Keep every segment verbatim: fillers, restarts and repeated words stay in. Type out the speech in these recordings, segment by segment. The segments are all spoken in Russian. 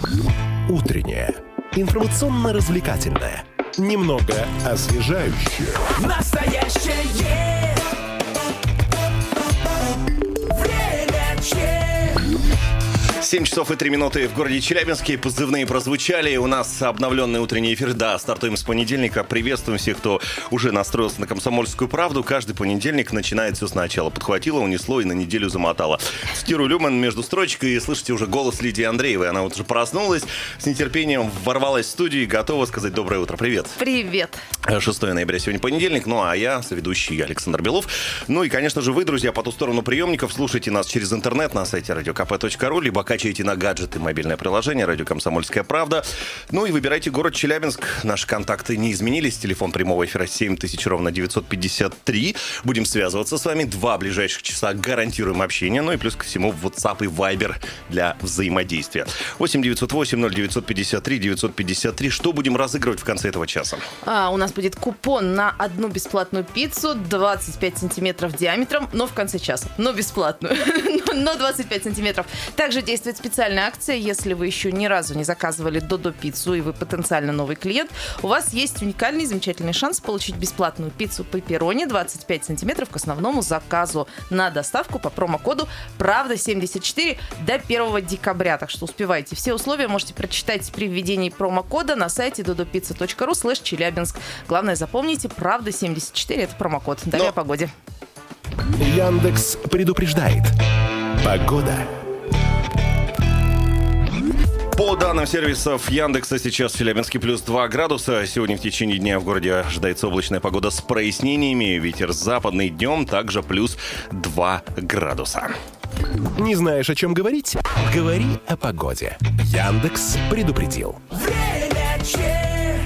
Утреннее. Информационно-развлекательное. Немного освежающее. Настоящее время че. семь часов и три минуты в городе Челябинске. Позывные прозвучали. У нас обновленный утренний эфир. Да, стартуем с понедельника. Приветствуем всех, кто уже настроился на «Комсомольскую правду». Каждый понедельник начинает все сначала. Подхватило, унесло и на неделю замотало. Цитирую Люман между строчек, и слышите уже голос Лидии Андреевой. Она вот уже проснулась, с нетерпением ворвалась в студию и готова сказать доброе утро. Привет. Привет. шестого ноября сегодня понедельник. Ну, а я, соведущий Александр Белов. Ну и, конечно же, вы, друзья, по ту сторону приемников. Слушайте нас через интернет на сайте радио ка пэ точка ру, либо качайте на гаджеты мобильное приложение «Радио Комсомольская правда». Ну и выбирайте город Челябинск. Наши контакты не изменились. Телефон прямого эфира семь тысяч ровно девятьсот пятьдесят три. Будем связываться с вами. Два ближайших часа гарантируем общение. Ну и плюс ко всему WhatsApp и Viber для взаимодействия. восемь девятьсот восемь ноль девятьсот пятьдесят три девятьсот пятьдесят три. Что будем разыгрывать в конце этого часа? А, у нас будет купон на одну бесплатную пиццу двадцать пять сантиметров диаметром, но в конце часа. Но бесплатную. Но двадцать пять сантиметров. Также действует специальная акция. Если вы еще ни разу не заказывали Додо-пиццу и вы потенциально новый клиент, у вас есть уникальный, замечательный шанс получить бесплатную пиццу пепперони двадцать пять сантиметров к основному заказу на доставку по промокоду правда семьдесят четыре до первого декабря. Так что успевайте. Все условия можете прочитать при введении промокода на сайте додопицца точка ру слэш челябинск. Главное, запомните, правда семьдесят четыре это промокод. Далее Но... о погоде. Яндекс предупреждает. Погода. По данным сервисов Яндекса, сейчас в Челябинске плюс два градуса. Сегодня в течение дня в городе ожидается облачная погода с прояснениями. Ветер западный, днем также плюс два градуса. Не знаешь, о чем говорить? Говори о погоде. Яндекс предупредил. Время че.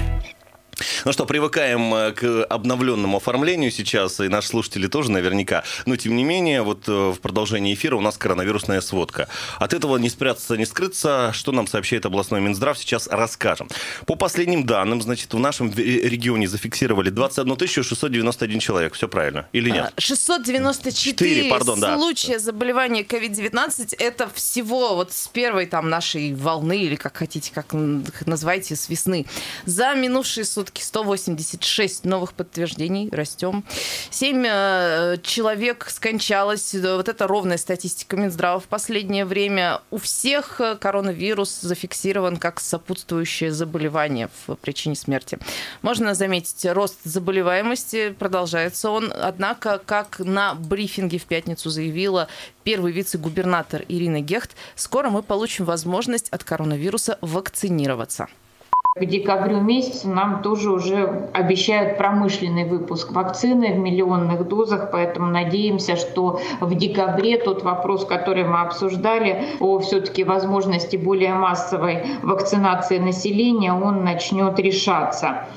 Ну что, привыкаем к обновленному оформлению сейчас, и наши слушатели тоже наверняка. Но, тем не менее, вот в продолжении эфира у нас коронавирусная сводка. От этого не спрятаться, не скрыться. Что нам сообщает областной Минздрав, сейчас расскажем. По последним данным, значит, в нашем регионе зафиксировали двадцать одну тысячу шестьсот девяносто один человек. Все правильно? Или нет? шестьсот девяносто четыре пардон, да. случая заболевания ковид девятнадцать. Это всего вот с первой там нашей волны, или как хотите, как называйте, с весны. За минувшие сутки сто восемьдесят шесть новых подтверждений. Растем. Семь э, человек скончалось. Вот это ровная статистика Минздрава. В последнее время у всех коронавирус зафиксирован как сопутствующее заболевание в причине смерти. Можно заметить, рост заболеваемости, продолжается он. Однако, как на брифинге в пятницу заявила первый вице-губернатор Ирина Гехт, скоро мы получим возможность от коронавируса вакцинироваться. К декабрю месяцу нам тоже уже обещают промышленный выпуск вакцины в миллионных дозах, поэтому надеемся, что в декабре тот вопрос, который мы обсуждали, о все-таки возможности более массовой вакцинации населения, он начнет решаться.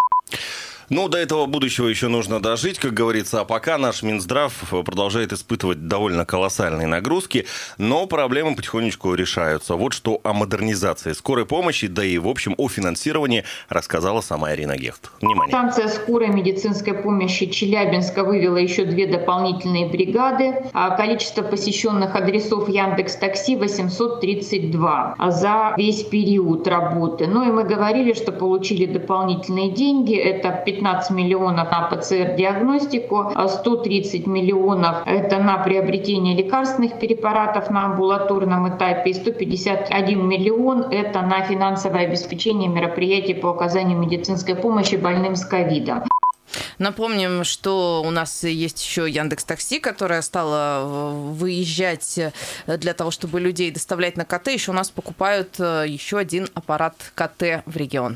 Ну, до этого будущего еще нужно дожить, как говорится, а пока наш Минздрав продолжает испытывать довольно колоссальные нагрузки, но проблемы потихонечку решаются. Вот что о модернизации скорой помощи, да и, в общем, о финансировании рассказала сама Ирина Гехт. Внимание. Станция скорой медицинской помощи Челябинска вывела еще две дополнительные бригады. Количество посещенных адресов Яндекс.Такси восемьсот тридцать два за весь период работы. Ну и мы говорили, что получили дополнительные деньги. Это пятнадцать миллионов на ПЦР-диагностику, сто тридцать миллионов это на приобретение лекарственных препаратов на амбулаторном этапе, и сто пятьдесят один миллион это на финансовое обеспечение мероприятий по оказанию медицинской помощи больным с ковидом. Напомним, что у нас есть еще Яндекс.Такси, которая стала выезжать для того, чтобы людей доставлять на ка тэ. Еще у нас покупают еще один аппарат ка тэ в регион.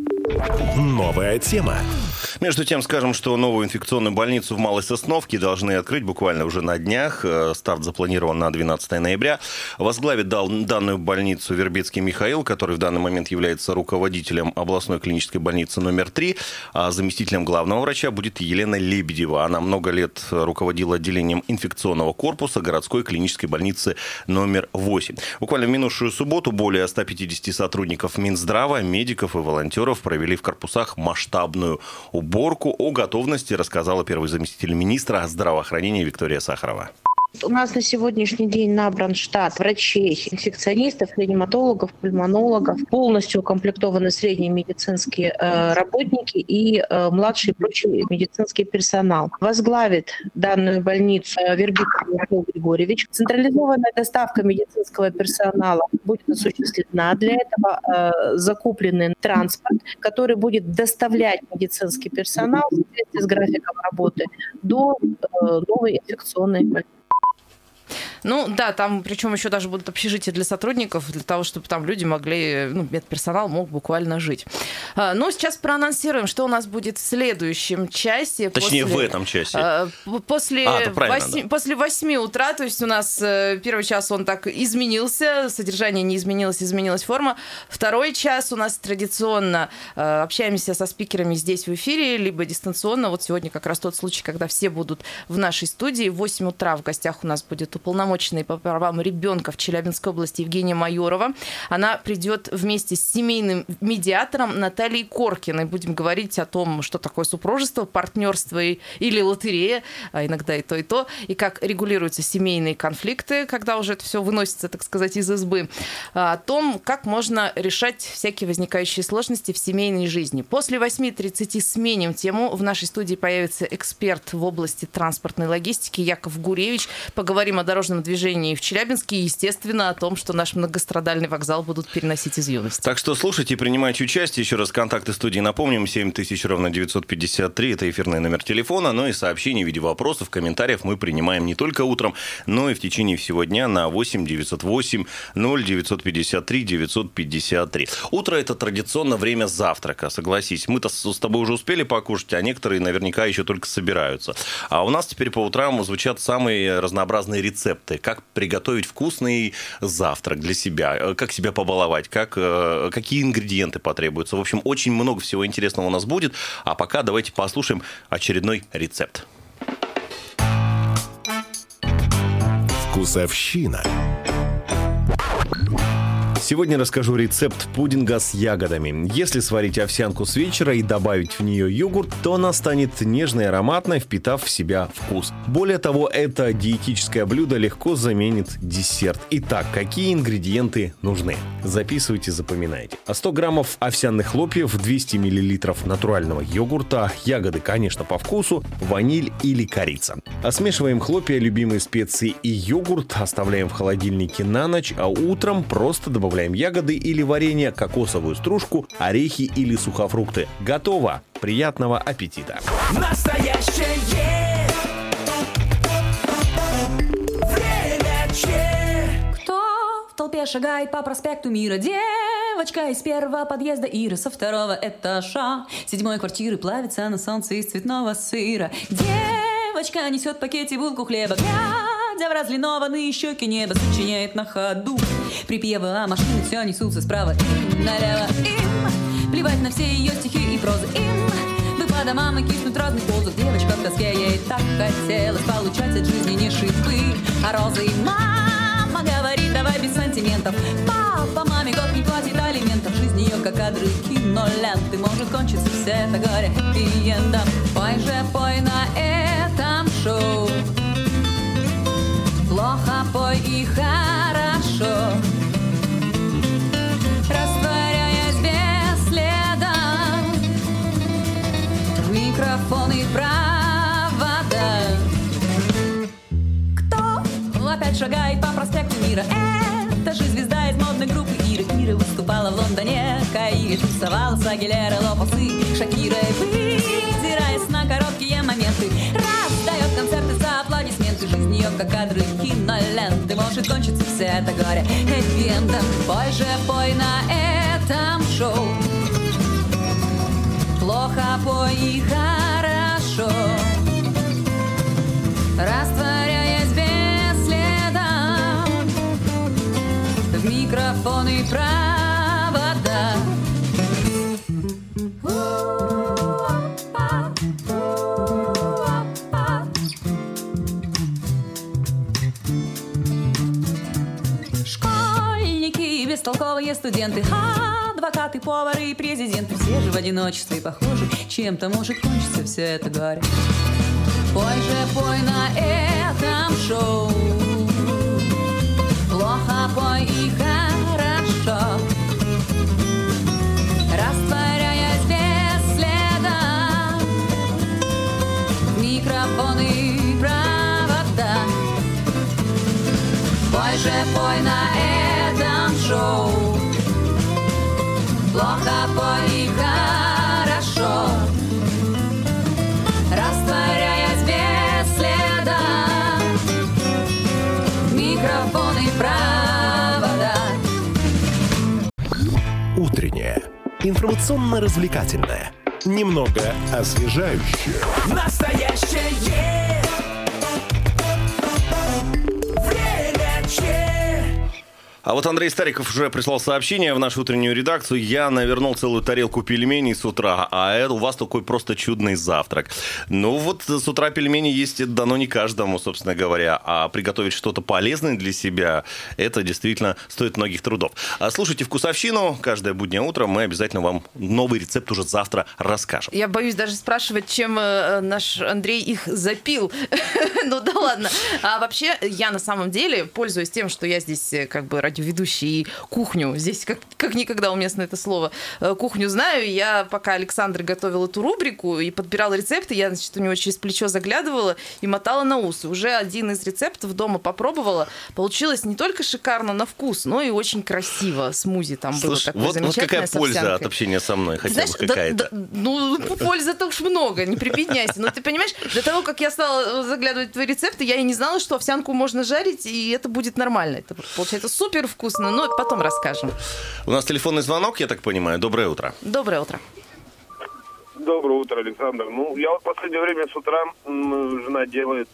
Новая тема. Между тем, скажем, что новую инфекционную больницу в Малой Сосновке должны открыть буквально уже на днях. Старт запланирован на двенадцатое ноября. Возглавит данную больницу Вербицкий Михаил, который в данный момент является руководителем областной клинической больницы номер три, а заместителем главного врача будет Елена Лебедева. Она много лет руководила отделением инфекционного корпуса городской клинической больницы номер восемь. Буквально в минувшую субботу более ста пятидесяти сотрудников Минздрава, медиков и волонтеров провели в корпусах масштабную уборку. О готовности рассказала первый заместитель министра здравоохранения Виктория Сахарова. У нас на сегодняшний день набран штат врачей, инфекционистов, реаниматологов, пульмонологов. Полностью укомплектованы средние медицинские э, работники и э, младший и прочий медицинский персонал. Возглавит данную больницу Вербицкий Михаил Григорьевич. Централизованная доставка медицинского персонала будет осуществлена. Для этого э, закупленный транспорт, который будет доставлять медицинский персонал в соответствии с графиком работы до э, новой инфекционной больницы. Ну да, там причем еще даже будут общежития для сотрудников, для того, чтобы там люди могли, ну, медперсонал мог буквально жить. А, ну, сейчас проанонсируем, что у нас будет в следующем часе. Точнее, после, в этом часе. А, после, а, восьми, да. после восьми утра, то есть у нас первый час он так изменился, содержание не изменилось, изменилась форма. Второй час у нас традиционно а, общаемся со спикерами здесь в эфире, либо дистанционно. Вот сегодня как раз тот случай, когда все будут в нашей студии. В восемь утра в гостях у нас будет уполномоченный по правам ребенка в Челябинской области Евгения Майорова. Она придет вместе с семейным медиатором Натальей Коркиной. Будем говорить о том, что такое супружество, партнерство или лотерея, а иногда и то, и то, и как регулируются семейные конфликты, когда уже это все выносится, так сказать, из избы. О том, как можно решать всякие возникающие сложности в семейной жизни. После восьми тридцати сменим тему. В нашей студии появится эксперт в области транспортной логистики Яков Гуревич. Поговорим о дорожном движении в Челябинске и, естественно, о том, что наш многострадальный вокзал будут переносить из юности. Так что слушайте и принимайте участие. Еще раз контакты студии напомним. семь тысяч ровно девятьсот пятьдесят три. Это эфирный номер телефона. Но и сообщения в виде вопросов, комментариев мы принимаем не только утром, но и в течение всего дня на восемь девятьсот восемь ноль девятьсот пятьдесят три девятьсот пятьдесят три. Утро – это традиционно время завтрака, согласись. Мы-то с тобой уже успели покушать, а некоторые наверняка еще только собираются. А у нас теперь по утрам звучат самые разнообразные рецепты. Как приготовить вкусный завтрак для себя, как себя побаловать, как, какие ингредиенты потребуются. В общем, очень много всего интересного у нас будет. А пока давайте послушаем очередной рецепт. Вкусовщина. Сегодня расскажу рецепт пудинга с ягодами. Если сварить овсянку с вечера и добавить в нее йогурт, то она станет нежной и ароматной, впитав в себя вкус. Более того, это диетическое блюдо легко заменит десерт. Итак, какие ингредиенты нужны? Записывайте, запоминайте. сто граммов овсяных хлопьев, двести миллилитров натурального йогурта, ягоды, конечно, по вкусу, ваниль или корица. Смешиваем хлопья, любимые специи и йогурт, оставляем в холодильнике на ночь, а утром просто добавляем ягоды или варенье, кокосовую стружку, орехи или сухофрукты. Готово! Приятного аппетита! Настоящее время чек. Кто в толпе шагает по проспекту Мира? Девочка из первого подъезда, Ира со второго этажа седьмой квартиры плавится на солнце из цветного сыра. Девочка несет в пакете булку хлеба, глядя в разлинованные щеки неба, сочиняет на ходу припевы, а машины все несутся справа и налево. Им плевать на все ее стихи и прозы. Им бы по домам и киснуть в разных позах. Девочка в тоске, ей так хотелось получать от жизни не шипы, а розы. И мама говорит, давай без сантиментов. Папа маме год не платит алиментов. Жизнь ее как кадры киноленты. Может кончиться все это горе хэппи-эндом. Пой же, пой на этом шоу. Плохо пой и хорошо, растворяясь без следа в микрофон и провода. Кто опять шагает по проспекту Мира? Это же звезда из модной группы Ира. Ира выступала в Лондоне, Каире тусовалась с Агилера, Лопесы, Шакирой, выдираясь на короткие моменты, раздает концерты за аплодисменты. Жизнь ее как кадры киноленты. Может кончиться все это горе хэппи-эндом. Пой же, пой на этом шоу. Плохо пой и хорошо, растворяясь без следа в микрофон и провода. Школьники, бестолковые студенты, адвокаты, повары и президенты. Все же в одиночестве похожи, чем-то может кончиться все это горе. Пой же, пой на этом шоу. Плохо пой и хорошо. Растворяясь без следа, микрофоны и провода. Пой же, пой на этом шоу. Плохо пой и хорошо. Растворяясь без следа, микрофон и провода. Утреннее. Информационно-развлекательное. Немного освежающее. Настоящее время че. А вот Андрей Стариков уже прислал сообщение в нашу утреннюю редакцию. Я навернул целую тарелку пельменей с утра, а это у вас такой просто чудный завтрак. Ну вот с утра пельмени есть это дано не каждому, собственно говоря. А приготовить что-то полезное для себя, это действительно стоит многих трудов. А слушайте «Вкусовщину». Каждое буднее утро мы обязательно вам новый рецепт уже завтра расскажем. Я боюсь даже спрашивать, чем э, наш Андрей их запил. Ну да ладно. А вообще, я на самом деле, пользуясь тем, что я здесь э, как бы радиоведущий и кухню, здесь как, как никогда уместно это слово, э, кухню знаю, я пока Александр готовил эту рубрику и подбирала рецепты, я, значит, у него через плечо заглядывала и мотала на ус. Уже один из рецептов дома попробовала. Получилось не только шикарно на вкус, но и очень красиво. Смузи там было Слушай, такое вот, вот замечательное какая с польза овсянкой. от общения со мной, хотя Знаешь, бы да- какая-то. да- ну, пользы-то уж много, не прибедняйся. Но ты понимаешь, до того, как я стала заглядывать в твои рецепты, я и не знала, что овсянку можно жарить, и это будет нормально. Это получается супер вкусно, но потом расскажем. У нас телефонный звонок, я так понимаю. Доброе утро. Доброе утро. Доброе утро, Александр. Ну, я вот в последнее время с утра м, жена делает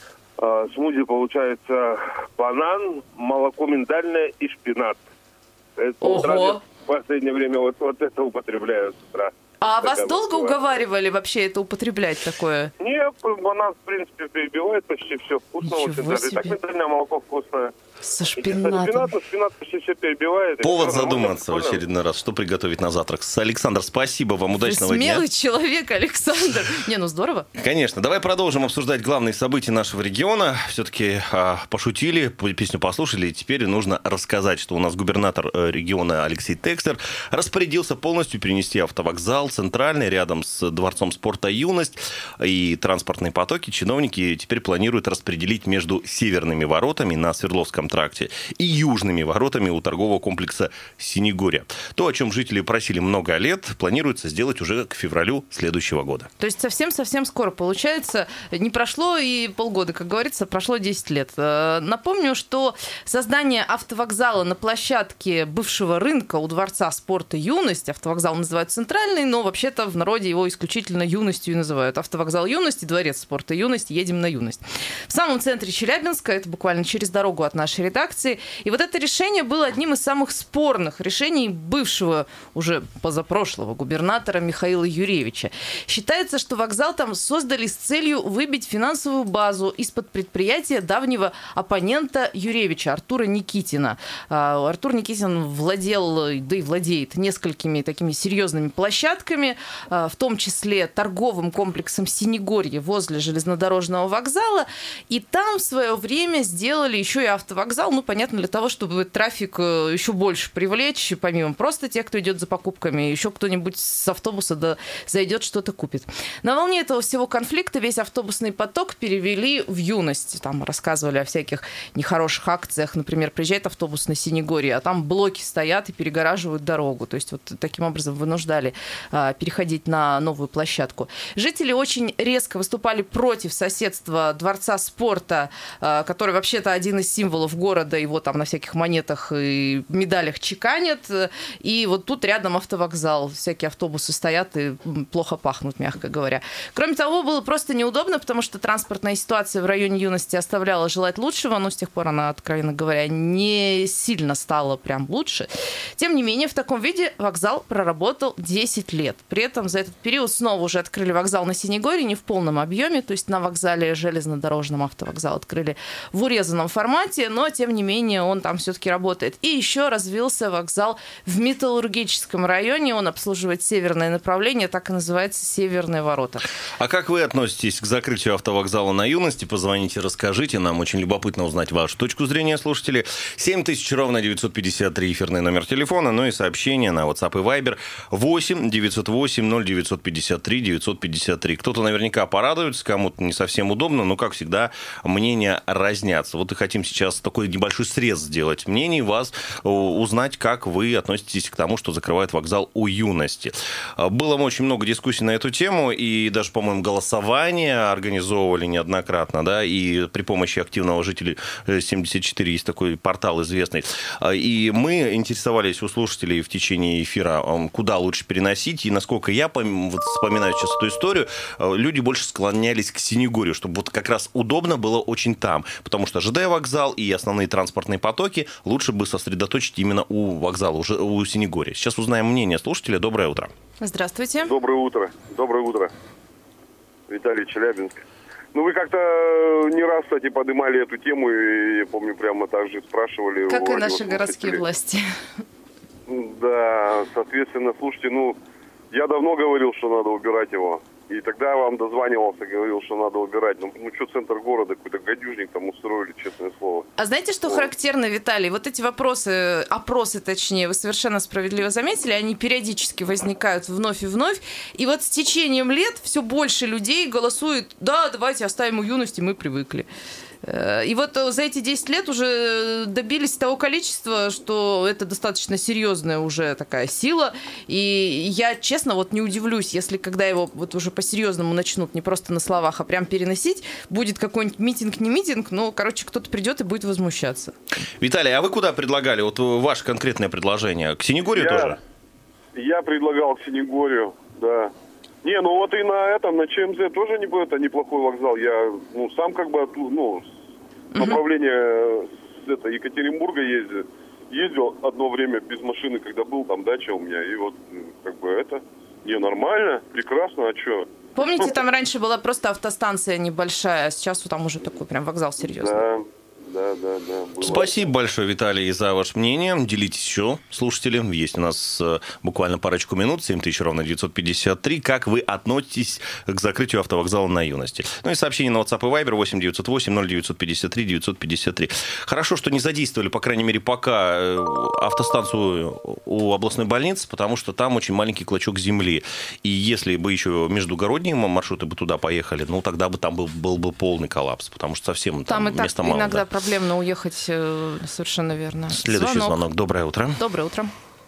э, смузи, получается, банан, молоко миндальное и шпинат. Это Ого. утра я в последнее время вот, вот это употребляю с утра. А Такая вас долго вот уговаривали вообще это употреблять такое? Нет, банан, в принципе, перебивает почти все вкусно. Ничего Очень даже. И так себе. миндальное молоко вкусное. Со Шпинат, шпинатом. ну, шпинат почти все перебивает. и Повод всё нормально, задуматься в прикольно. очередной раз, что приготовить на завтрак. Александр, спасибо вам, Вы удачного дня. смелый человек, Александр. Не, ну здорово. Конечно. Давай продолжим обсуждать главные события нашего региона. Все-таки а, пошутили, песню послушали, и теперь нужно рассказать, что у нас губернатор э, региона Алексей Текстер распорядился полностью перенести автовокзал центральный рядом с Дворцом спорта «Юность» и транспортные потоки. Чиновники теперь планируют распределить между северными воротами на Свердловском тракте и южными воротами у торгового комплекса «Синегорье». То, о чем жители просили много лет, планируется сделать уже к февралю следующего года. То есть совсем-совсем скоро. Получается, не прошло и полгода, как говорится, прошло десять лет. Э, Напомню, что создание автовокзала на площадке бывшего рынка у Дворца спорта «Юность», автовокзал называют центральный, но вообще-то в народе его исключительно «Юностью» и называют. Автовокзал «Юность» и Дворец спорта «Юность», едем на «Юность». В самом центре Челябинска, это буквально через дорогу от нашей редакции. И вот это решение было одним из самых спорных решений бывшего, уже позапрошлого губернатора Михаила Юрьевича. Считается, что вокзал там создали с целью выбить финансовую базу из-под предприятия давнего оппонента Юрьевича, Артура Никитина. А, Артур Никитин владел, да и владеет несколькими такими серьезными площадками, а, в том числе торговым комплексом «Синегорье» возле железнодорожного вокзала. И там в свое время сделали еще и автовокзал, ну, понятно, для того, чтобы трафик еще больше привлечь, помимо просто тех, кто идет за покупками, еще кто-нибудь с автобуса да, зайдет, что-то купит. На волне этого всего конфликта весь автобусный поток перевели в «Юность». Там рассказывали о всяких нехороших акциях. Например, приезжает автобус на Синегорье, а там блоки стоят и перегораживают дорогу. То есть вот таким образом вынуждали а, переходить на новую площадку. Жители очень резко выступали против соседства Дворца спорта, а, который вообще-то один из символов города, его там на всяких монетах и медалях чеканят. И вот тут рядом автовокзал. Всякие автобусы стоят и плохо пахнут, мягко говоря. Кроме того, было просто неудобно, потому что транспортная ситуация в районе «Юности» оставляла желать лучшего, но с тех пор она, откровенно говоря, не сильно стала прям лучше. Тем не менее, в таком виде вокзал проработал десять лет. лет. При этом за этот период снова уже открыли вокзал на Синегорье, не в полном объеме, то есть на вокзале железнодорожном автовокзал открыли в урезанном формате, но тем не менее он там все-таки работает. И еще развился вокзал в Металлургическом районе, он обслуживает северное направление, так и называется «Северные ворота». А как вы относитесь к закрытию автовокзала на Юности? Позвоните, расскажите, нам очень любопытно узнать вашу точку зрения, слушатели. семь тысяч ровно девятьсот пятьдесят три эфирный номер телефона, ну и сообщение на WhatsApp и Viber восемь девятьсот восемь ноль девятьсот пятьдесят три девятьсот пятьдесят три. Кто-то наверняка порадуется, кому-то не совсем удобно, но, как всегда, мнения разнятся. Вот и хотим сейчас такой небольшой срез сделать мнений, вас узнать, как вы относитесь к тому, что закрывает вокзал у Юности. Было очень много дискуссий на эту тему, и даже, по-моему, голосование организовывали неоднократно, да, и при помощи активного жителя семьдесят четыре есть такой портал известный. И мы интересовались у слушателей в течение эфира, куда лучше переносить, и насколько я вот вспоминаю сейчас эту историю, люди больше склонялись к Синегорью, чтобы вот как раз удобно было очень там, потому что ЖД вокзал и основные транспортные потоки лучше бы сосредоточить именно у вокзала, уже у Синегорья. Сейчас узнаем мнение слушателя. Доброе утро. Здравствуйте. Доброе утро. Доброе утро. Виталий, Челябинск. Ну, вы как-то не раз, кстати, поднимали эту тему, и я помню, прямо так же спрашивали. Как и наши городские власти. Да, соответственно, слушайте, ну, я давно говорил, что надо убирать его. И тогда я вам дозванивался, говорил, что надо убирать. Ну, ну что, центр города, какой-то гадюшник там устроили, честное слово. А знаете, что вот характерно, Виталий? Вот эти вопросы, опросы, точнее, вы совершенно справедливо заметили, они периодически возникают вновь и вновь. И вот с течением лет все больше людей голосуют: да, давайте оставим у Юности, мы привыкли. И вот за эти десять лет уже добились того количества, что это достаточно серьезная уже такая сила. И я, честно, вот не удивлюсь, если когда его вот уже по-серьезному начнут не просто на словах, а прям переносить, будет какой-нибудь митинг, не митинг, но, короче, кто-то придет и будет возмущаться. Виталий, а вы куда предлагали? Вот ваше конкретное предложение. К Синегорью я, тоже? Я предлагал к Синегорью, да. Не, ну вот и на этом, на ЧМЗ тоже не, это неплохой вокзал. Я, ну, сам как бы, ну, с направления с это, Екатеринбурга ездил. Ездил одно время без машины, когда был, там дача у меня. И вот, как бы, это, не, нормально, прекрасно, а что? Помните, там раньше была просто автостанция небольшая, а сейчас там уже такой прям вокзал серьезный. Да. Да, да, да. Было. Спасибо большое, Виталий, за ваше мнение. Делитесь еще, слушатели. Есть у нас буквально парочку минут. семь тысяч ровно девятьсот пятьдесят три. Как вы относитесь к закрытию автовокзала на Юности? Ну и сообщение на WhatsApp и Viber восемь девятьсот восемь ноль девятьсот пятьдесят три девятьсот пятьдесят три. Хорошо, что не задействовали, по крайней мере, пока автостанцию у областной больницы, потому что там очень маленький клочок земли. И если бы еще междугородние маршруты бы туда поехали, ну тогда бы там был, был бы полный коллапс, потому что совсем там, там места мало. Иногда да. Проблемно уехать, совершенно верно. Следующий звонок. звонок. Доброе утро. Доброе утро.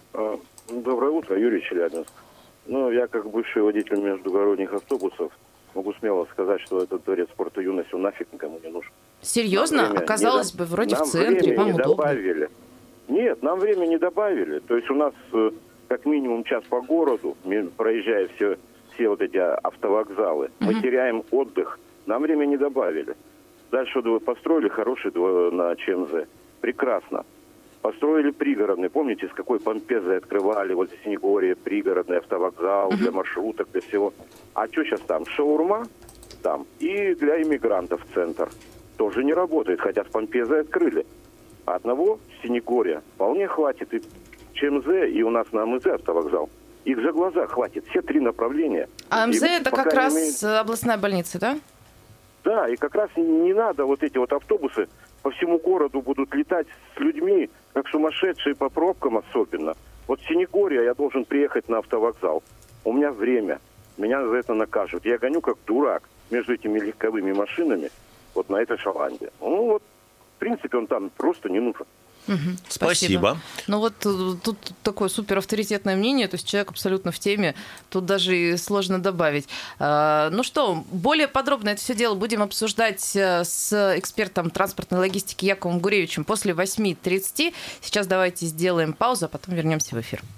Доброе утро, Юрий, Челябинск. Ну, я как бывший водитель междугородних автобусов могу смело сказать, что этот дворец спорта юности он нафиг никому не нужен. Серьезно? Оказалось бы, вроде нам в центре, вам не удобно. Добавили. Нет, нам время не добавили. То есть у нас как минимум час по городу, проезжая все, все вот эти автовокзалы, угу. мы теряем отдых. Нам время не добавили. Дальше вы построили хороший двор на ЧМЗ. Прекрасно. Построили пригородный. Помните, с какой помпезой открывали вот в Синегорье пригородный автовокзал uh-huh. для маршруток, для всего. А что сейчас там? Шаурма там. И для иммигрантов центр. Тоже не работает, хотя с помпезой открыли. А одного Синегорья вполне хватит. И ЧМЗ, и у нас на АМЗ автовокзал. Их за глаза хватит. Все три направления. А АМЗ и это как раз имеет... областная больница, да? Да, и как раз не надо вот эти вот автобусы по всему городу будут летать с людьми, как сумасшедшие по пробкам особенно. Вот в Синегорье я должен приехать на автовокзал. У меня время. Меня за это накажут. Я гоню как дурак между этими легковыми машинами вот на этой шаланде. Ну вот, в принципе, он там просто не нужен. Угу, спасибо. спасибо. Ну вот тут такое супер авторитетное мнение, то есть человек абсолютно в теме, тут даже и сложно добавить. Ну что, более подробно это все дело будем обсуждать с экспертом транспортной логистики Яковом Гуревичем после восемь тридцать. Сейчас давайте сделаем паузу, а потом вернемся в эфир.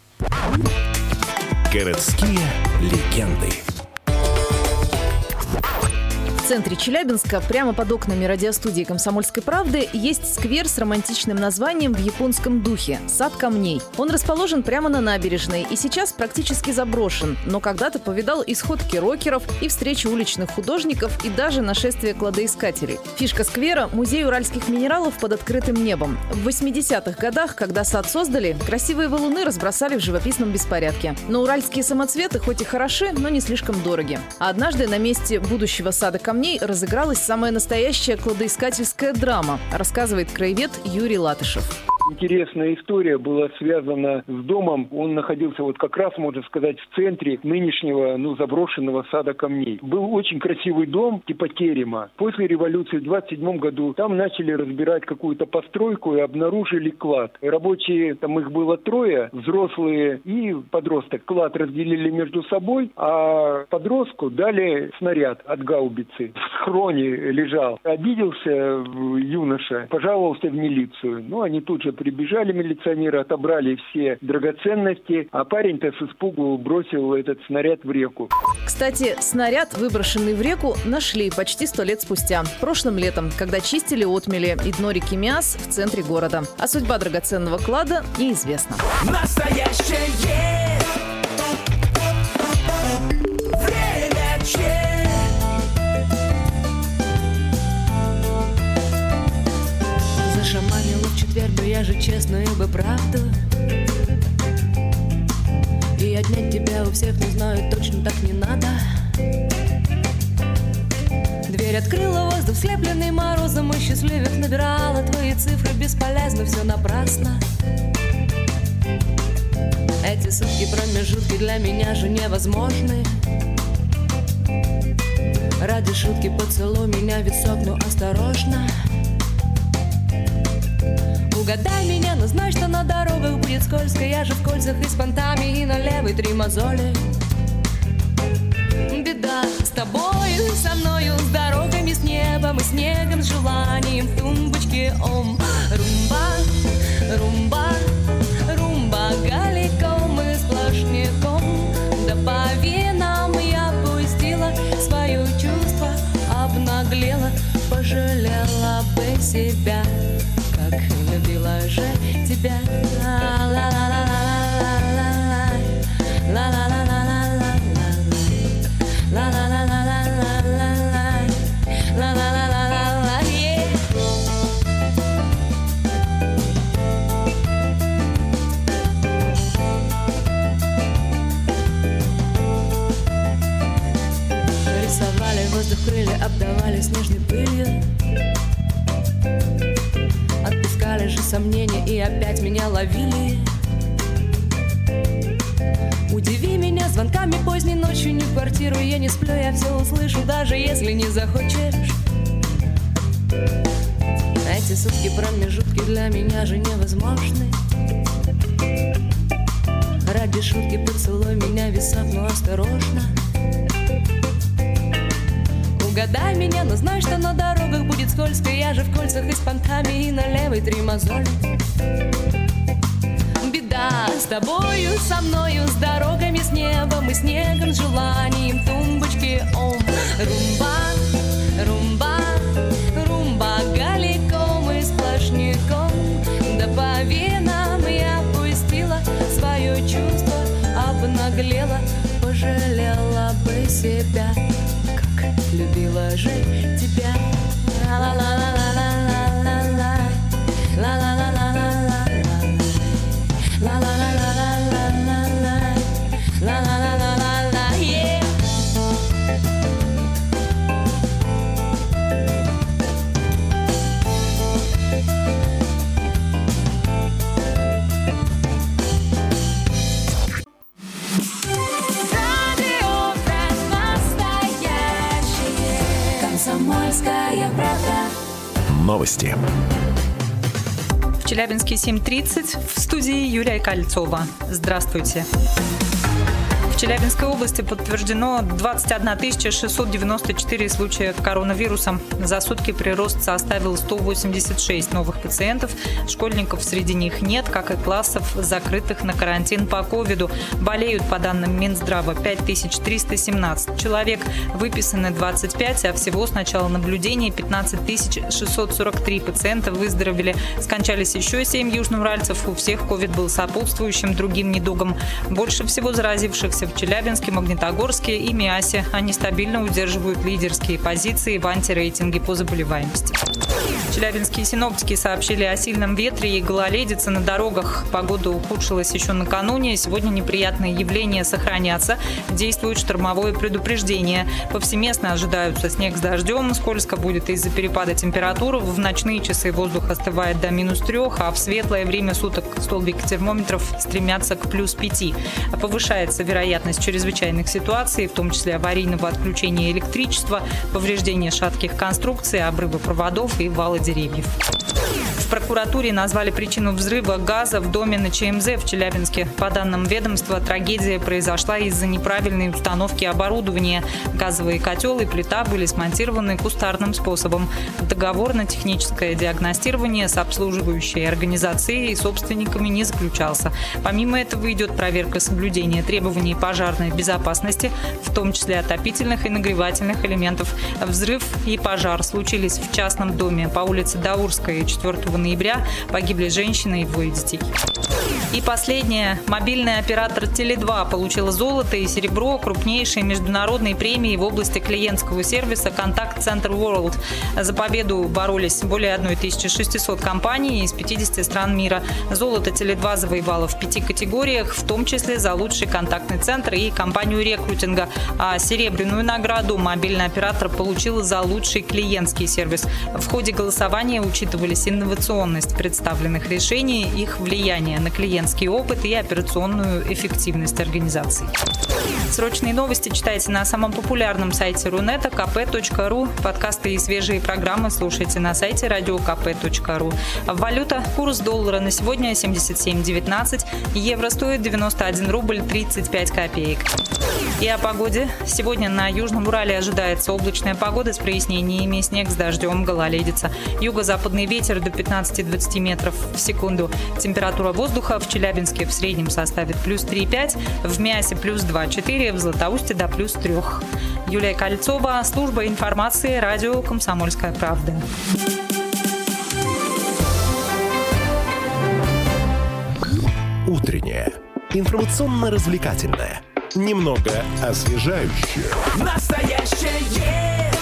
Городские легенды. В центре Челябинска, прямо под окнами радиостудии «Комсомольской правды», есть сквер с романтичным названием в японском духе – «Сад камней». Он расположен прямо на набережной и сейчас практически заброшен, но когда-то повидал и сходки рокеров, и встречи уличных художников, и даже нашествие кладоискателей. Фишка сквера – музей уральских минералов под открытым небом. В восьмидесятых годах, когда сад создали, красивые валуны разбросали в живописном беспорядке. Но уральские самоцветы хоть и хороши, но не слишком дороги. А однажды на месте будущего сада камней разыгралась самая настоящая кладоискательская драма, рассказывает краевед Юрий Латышев. Интересная история была связана с домом. Он находился вот как раз, можно сказать, в центре нынешнего, ну, заброшенного сада камней. Был очень красивый дом типа терема. После революции в двадцать седьмом году там начали разбирать какую-то постройку и обнаружили клад. Рабочие, там их было трое, взрослые и подросток. Клад разделили между собой, а подростку дали снаряд от гаубицы. В схроне лежал. Обиделся юноша, пожаловался в милицию. Ну, они тут же прибежали милиционеры, отобрали все драгоценности, а парень-то с испугу бросил этот снаряд в реку. Кстати, снаряд, выброшенный в реку, нашли почти сто лет спустя. Прошлым летом, когда чистили отмели и дно реки Миас в центре города. А судьба драгоценного клада неизвестна. Настоящее время че. Зашаманила в четверг, но я же честную бы правду. И отнять тебя у всех, не знаю, точно так не надо. Дверь открыла воздух, слепленный морозом, и счастливых набирала твои цифры, бесполезно, все напрасно. Эти сутки промежутки для меня же невозможны. Ради шутки поцелуй меня в висок, но осторожно. Угадай меня, но знай, что на дорогах будет скользко. Я же в кольцах и с понтами, и на левой три мозоли. Беда с тобою, со мною, с дорогами, с небом и снегом, с желанием в тумбочке. Ом, румба, румба, румба, галиком и сплошняком. Да по венам я пустила свое чувство, обнаглела, пожалела бы себя. Как любила же тебя. Рисовали воздух, крылья обдавали снежной пылью. Отпускали же сомнения и опять меня ловили. Удиви меня звонками поздней ночью, не в квартиру я не сплю, я все услышу, даже если не захочешь. Эти сутки промежутки для меня же невозможны. Ради шутки поцелуй меня в висок, но осторожно. Угадай меня, но знай, что на дорогах будет скользко. Я же в кольцах и с понтами, и на левой три мозоли. Беда с тобою, со мною, с дорогами, с небом и снегом, с желанием тумбочки. Ом, румба, румба, румба, галиком и сплошняком. Да по венам я пустила свое чувство, обнаглела, пожалела бы себя. Любила же тебя. Ла-ла-ла-ла-ла-ла-ла-ла. Ла-ла-ла-ла-ла-ла-ла. Ла-ла-ла-ла-ла-ла-ла. Ла-ла-ла-ла-ла-ла. Yeah. Комсомольская правда. Новости. В Челябинске семь тридцать. В студии Юлия Кольцова. Здравствуйте. В Челябинской области подтверждено двадцать одна тысяча шестьсот девяносто четыре случая коронавируса. За сутки прирост составил сто восемьдесят шесть новых пациентов. Школьников среди них нет, как и классов, закрытых на карантин по ковиду. Болеют, по данным Минздрава, пять тысяч триста семнадцать человек. Выписаны двадцать пять, а всего с начала наблюдений пятнадцать тысяч шестьсот сорок три пациента выздоровели. Скончались еще семь южноуральцев. У всех ковид был сопутствующим другим недугом. Больше всего заразившихся в Челябинске, Магнитогорске и Миасе. Они стабильно удерживают лидерские позиции в антирейтинге по заболеваемости. Челябинские синоптики сообщили о сильном ветре и гололедице на дорогах. Погода ухудшилась еще накануне. Сегодня неприятные явления сохранятся. Действует штормовое предупреждение. Повсеместно ожидаются снег с дождем. Скользко будет из-за перепада температур. В ночные часы воздух остывает до минус трех, а в светлое время суток столбики термометров стремятся к плюс пяти. Повышается вероятность чрезвычайных ситуаций, в том числе аварийного отключения электричества, повреждения шатких конструкций, обрыва проводов и вала деревьев. В прокуратуре назвали причину взрыва газа в доме на ЧМЗ в Челябинске. По данным ведомства, трагедия произошла из-за неправильной установки оборудования. Газовые котел и плита были смонтированы кустарным способом. Договор на техническое диагностирование с обслуживающей организацией и собственниками не заключался. Помимо этого идет проверка соблюдения требований пожарной безопасности, в том числе отопительных и нагревательных элементов. Взрыв и пожар случились в частном доме по улице Даурская, четвёртого ноября. Погибли женщина и двое детей. И последнее. Мобильный оператор Теле два получила золото и серебро крупнейшей международной премии в области клиентского сервиса «Контакт Центр World». За победу боролись более тысячи шестисот компаний из пятидесяти стран мира. Золото Теле два завоевало в пяти категориях, в том числе за лучший контактный центр и компанию рекрутинга. А серебряную награду мобильный оператор получил за лучший клиентский сервис. В ходе голосования учитывались инновационность представленных решений, их влияние на клиентский опыт и операционную эффективность организации. Срочные новости читайте на самом популярном сайте Рунета ка пэ точка ру. Подкасты и свежие программы слушайте на сайте радио ка пэ точка ру. Валюта. Курс доллара на сегодня семьдесят семь девятнадцать. Евро стоит девяносто один рубль тридцать пять копеек. И о погоде. Сегодня на Южном Урале ожидается облачная погода с прояснениями, снег с дождем, гололедица. Юго-западный ветер до пятнадцати-двадцати метров в секунду. Температура воздуха в Челябинске в среднем составит плюс три и пять, в Миасе плюс два и четыре, в Златоусте до плюс трех. Юлия Кольцова, служба информации, радио «Комсомольская правда». Утреннее. Информационно-развлекательное. Немного освежающее. Настоящее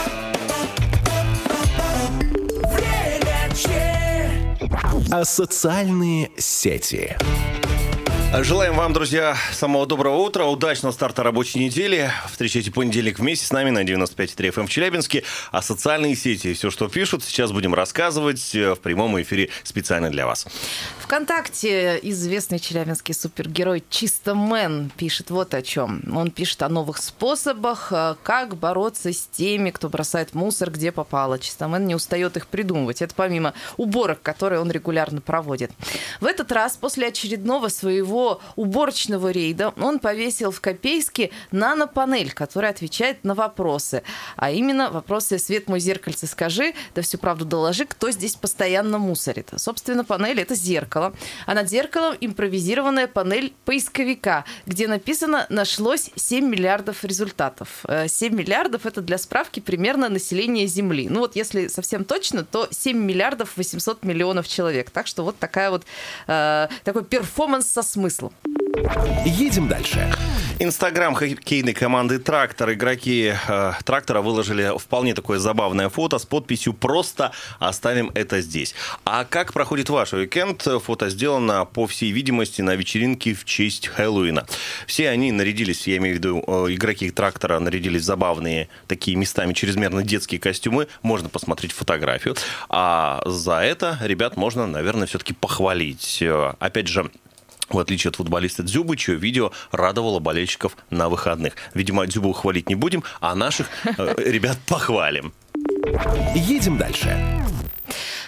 время че. А социальные сети. Желаем вам, друзья, самого доброго утра, удачного старта рабочей недели. Встречайте понедельник вместе с нами на девяносто пять и три эф эм в Челябинске. А социальные сети, все, что пишут, сейчас будем рассказывать в прямом эфире специально для вас. ВКонтакте известный челябинский супергерой Чисто Мэн пишет вот о чем. Он пишет о новых способах, как бороться с теми, кто бросает мусор, где попало. Чисто Мэн не устает их придумывать. Это помимо уборок, которые он регулярно проводит. В этот раз, после очередного своего уборочного рейда, он повесил в Копейске нанопанель, которая отвечает на вопросы. А именно вопросы: «Свет, мой зеркальце, скажи, да всю правду доложи, кто здесь постоянно мусорит». Собственно, панель — это зеркало. А над зеркалом импровизированная панель поисковика, где написано «нашлось семь миллиардов результатов». семь миллиардов — это, для справки, примерно население Земли. Ну вот если совсем точно, то семь миллиардов восемьсот миллионов человек. Так что вот такая вот, э, такой перформанс со смыслом. Едем дальше. Инстаграм хоккейной команды «Трактор». Игроки э, «Трактора» выложили вполне такое забавное фото с подписью «Просто оставим это здесь». А как проходит ваш уикенд? Фото сделано, по всей видимости, на вечеринке в честь Хэллоуина. Все они нарядились, я имею в виду, э, игроки «Трактора» нарядились в забавные, такие местами чрезмерно детские костюмы. Можно посмотреть фотографию. А за это ребят можно, наверное, все-таки похвалить. Опять же, в отличие от футболиста Дзюбы, чье видео радовало болельщиков на выходных. Видимо, Дзюбу хвалить не будем, а наших э, ребят похвалим. Едем дальше.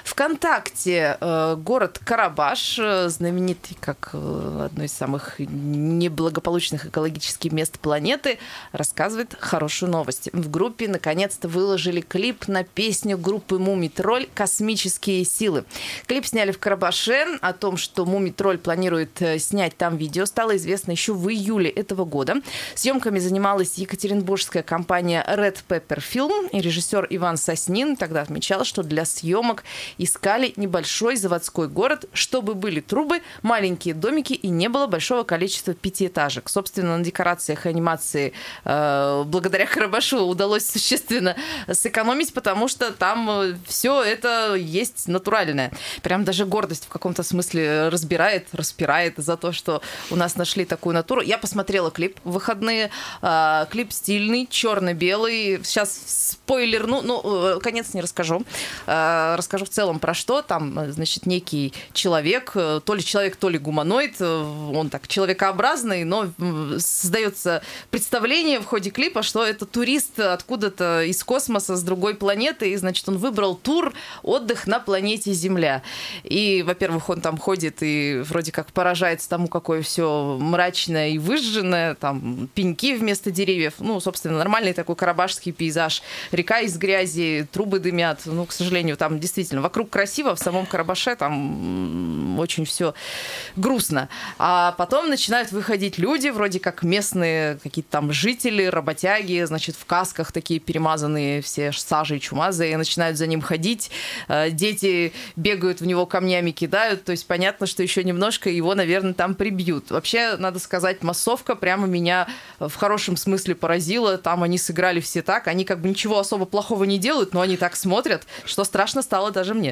ВКонтакте э, город Карабаш, э, знаменитый как э, одно из самых неблагополучных экологических мест планеты, рассказывает хорошую новость. В группе наконец-то выложили клип на песню группы «Мумий-тролль» «Космические силы». Клип сняли в Карабаше. О том, что «Мумий-тролль» планирует снять там видео, стало известно еще в июле этого года. Съемками занималась екатеринбургская компания Red Pepper Film, и режиссер Иван Соснин тогда отмечал, что для съемок искали небольшой заводской город, чтобы были трубы, маленькие домики и не было большого количества пятиэтажек. Собственно, на декорациях и анимации э, благодаря Карабашу удалось существенно сэкономить, потому что там все это есть натуральное. Прям даже гордость в каком-то смысле разбирает, распирает за то, что у нас нашли такую натуру. Я посмотрела клип в выходные. Э, клип стильный, черно-белый. Сейчас спойлерну, ну, конец не расскажу. Э, расскажу в целом про что. Там, значит, некий человек, то ли человек, то ли гуманоид. Он так человекообразный, но создается представление в ходе клипа, что это турист откуда-то из космоса, с другой планеты, и, значит, он выбрал тур «Отдых на планете Земля». И, во-первых, он там ходит и вроде как поражается тому, какое все мрачное и выжженное, там пеньки вместо деревьев. Ну, собственно, нормальный такой карабашский пейзаж. Река из грязи, трубы дымят. Ну, к сожалению, там действительно вокруг красиво, в самом Карабаше там очень все грустно. А потом начинают выходить люди, вроде как местные какие-то там жители, работяги, значит, в касках такие перемазанные, все сажей чумазые, начинают за ним ходить. Дети бегают в него, камнями кидают. То есть понятно, что еще немножко его, наверное, там прибьют. Вообще, надо сказать, массовка прямо меня в хорошем смысле поразила. Там они сыграли все так. Они как бы ничего особо плохого не делают, но они так смотрят, что страшно стало даже мне.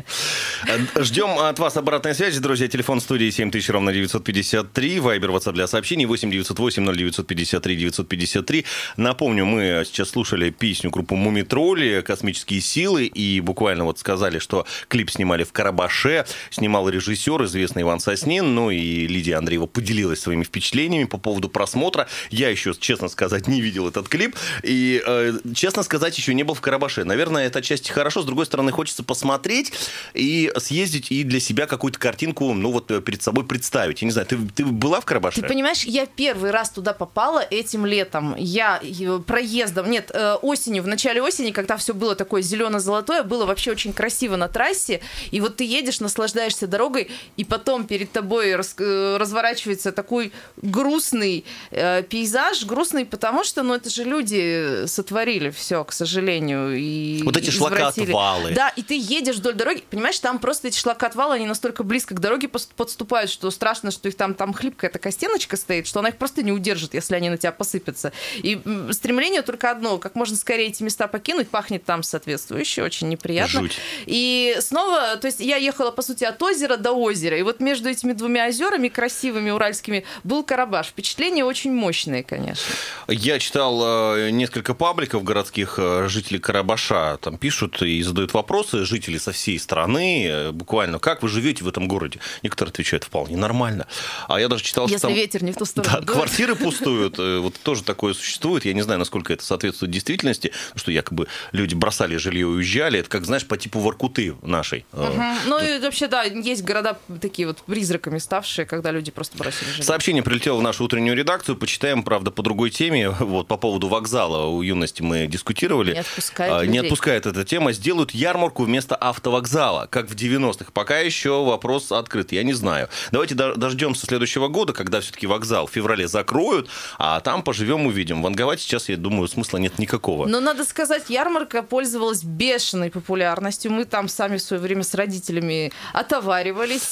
Ждем от вас обратной связи, друзья. Телефон студии семь тысяч ровно девятьсот пятьдесят три. Вайбер, WhatsApp для сообщений восемь девятьсот восемь ноль девятьсот пятьдесят три девятьсот пятьдесят три. Напомню, мы сейчас слушали песню группы «Мумий-тролли» «Космические силы», и буквально вот сказали, что клип снимали в Карабаше, снимал режиссер, известный Иван Соснин, ну и Лидия Андреева поделилась своими впечатлениями по поводу просмотра. Я еще, честно сказать, не видел этот клип, и, э, честно сказать, еще не был в Карабаше. Наверное, это отчасти хорошо, с другой стороны, хочется посмотреть и съездить, и для себя какую-то картинку, ну вот, перед собой представить. Я не знаю, ты, ты была в Карабаше? Ты понимаешь, я первый раз туда попала этим летом. Я проездом, нет, осенью, в начале осени, когда все было такое зелено-золотое, было вообще очень красиво на трассе, и вот ты едешь, наслаждаешься дорогой, и потом перед тобой раз, разворачивается такой грустный э, пейзаж, грустный потому, что, ну, это же люди сотворили все, к сожалению, и вот эти шлакоотвалы. Да, и ты едешь вдоль дороги, понимаешь, там просто эти шлакоотвалы, они настолько близко к дороге подступают, что страшно, что их там, там хлипкая такая стеночка стоит, что она их просто не удержит, если они на тебя посыпятся. И стремление только одно, как можно скорее эти места покинуть, пахнет там соответствующе, очень неприятно. Жуть. И снова, то есть я ехала, по сути, от озера до озера, и вот между этими двумя озерами красивыми уральскими был Карабаш. Впечатления очень мощные, конечно. Я читал э, несколько пабликов городских э, жителей Карабаша, там пишут и задают вопросы жители со всей страны, э, буквально, как вы живете в этом городе? Некоторые отвечают, вполне нормально. А я даже читал, если что там... ветер не в ту сторону. Да, квартиры пустуют, э, вот тоже такое существует. Я не знаю, насколько это соответствует действительности, что якобы люди бросали жилье и уезжали. Это как, знаешь, по типу Воркуты нашей. Угу. Ну и вообще, да, есть города такие вот призраками ставшие, когда люди просто бросили жилье. Сообщение прилетело в нашу утреннюю редакцию. Почитаем, правда, по другой теме. Вот по поводу вокзала у юности мы дискутировали. Не отпускает Не отпускает эта тема. Сделают ярмарку вместо автовокзала, как в девяностых. Пока еще вопрос открыт. Я не знаю. Давайте дождемся следующего года, когда все-таки вокзал в феврале закроют, а там поживем, увидим. Ванговать сейчас, я думаю, смысла нет никакого. Но надо сказать, ярмарка пользовалась бешеной популярностью. Мы там сами в свое время с родителями отоваривались.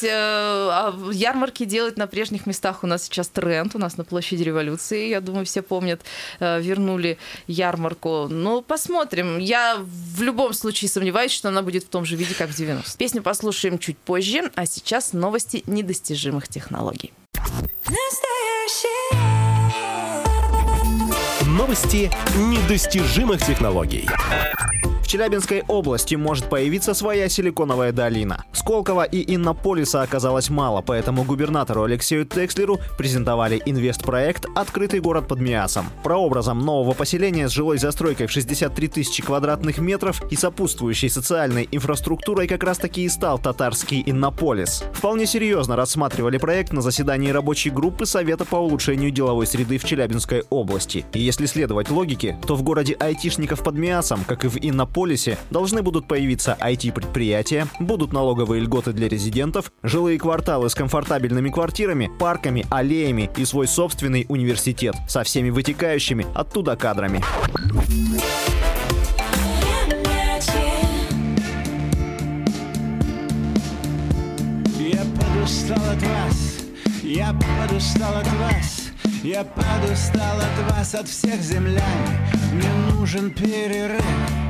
А ярмарки делать на прежних местах у нас сейчас тренд. У нас на площади Революции, я думаю, все помнят, вернули ярмарку. Ну, посмотрим. Я в любом случае сомневаюсь, что она будет в том же виде, как в девяностых. Песню послушаем чуть позже, а сейчас новости недостижимых технологий. Новости недостижимых технологий. В Челябинской области может появиться своя силиконовая долина. Сколково и Иннополиса оказалось мало, поэтому губернатору Алексею Текслеру презентовали инвестпроект «Открытый город под Миасом». Прообразом нового поселения с жилой застройкой в шестьдесят три тысячи квадратных метров и сопутствующей социальной инфраструктурой как раз-таки и стал татарский Иннополис. Вполне серьезно рассматривали проект на заседании рабочей группы Совета по улучшению деловой среды в Челябинской области. И если следовать логике, то в городе айтишников под Миасом, как и в Иннополисе, должны будут появиться ай ти-предприятия, будут налоговые льготы для резидентов, жилые кварталы с комфортабельными квартирами, парками, аллеями и свой собственный университет со всеми вытекающими оттуда кадрами. Я подустал от вас, я подустал от вас. Я подустал от вас, от всех земляне. Мне нужен перерыв.